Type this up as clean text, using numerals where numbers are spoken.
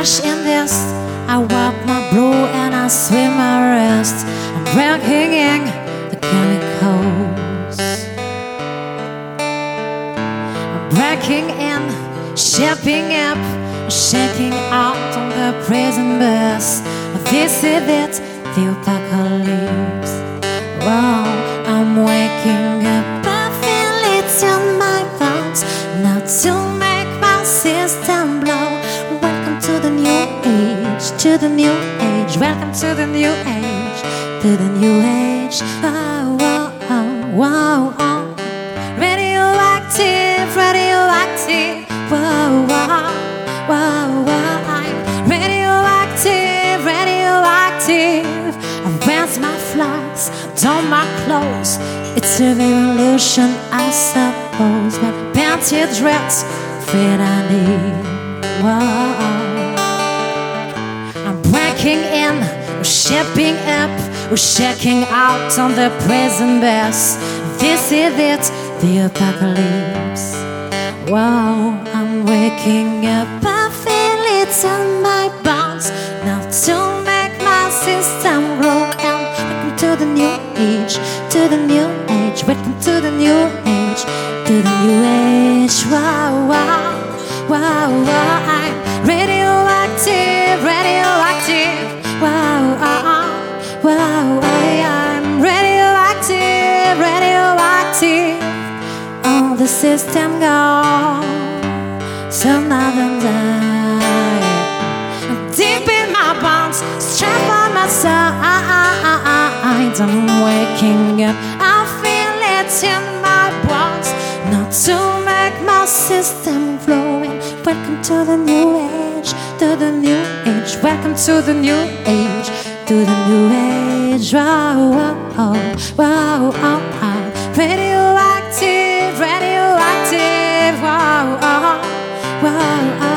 ash in this. I wipe my blue and I swim my wrist. I'm breaking in the chemicals. I'm breaking in, shipping up, shaking out on the prison bus. This is it, the apocalypse. Wow, I'm waking up, I feel it in my bones. Not to make my system blow. Welcome to the new age, to the new age. Welcome to the new age, to the new age. Oh, oh, oh, wow, oh. Radioactive, radioactive. Whoa, wow, wow, wow. I'm radioactive, radioactive. I wear my flags, don my clothes. It's a revolution, I suppose. But panty dress, fit I need. Whoa. I'm breaking in, we're shipping up, we're checking out on the prison bus. This is it, the apocalypse. Wow, I'm waking up, I feel it in my bones. Now to make my system grow. And welcome to the new age, to the new age. Welcome to the new age, to the new age. Wow, wow, wow, wow. I'm radioactive, radioactive. Wow, wow, I'm radioactive, radioactive. On the system go, some of them die. I'm deep in my bones, strap on my side. I'm waking up, I feel it in my bones. Not to make my system flowing. Welcome to the new age, to the new age. Welcome to the new age, to the new age. Wow, wow, wow, wow, wow. Radioactive, radioactive. Wow, wow, wow.